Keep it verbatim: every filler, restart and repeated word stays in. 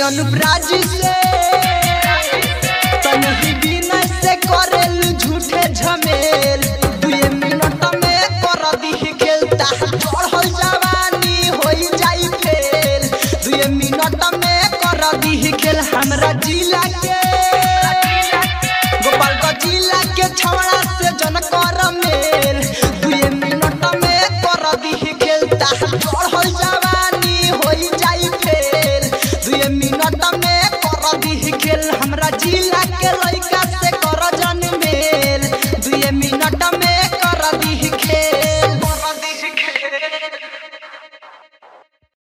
अनुप्राज से तनही बिना से करेल झूठे झमेल दुए मिनट में कर दी खेलता चढ़ल जवानी होई जाई फेल दुए मिनट में कर दी खेल हमरा जिला के गोपालगंज जिला के छवड़ा से जन कर मेल दुए मिनट में कर दी खेलता चढ़ल जवानी होई जाई फेल दुए मिनट में कर दी खेल हमरा जिला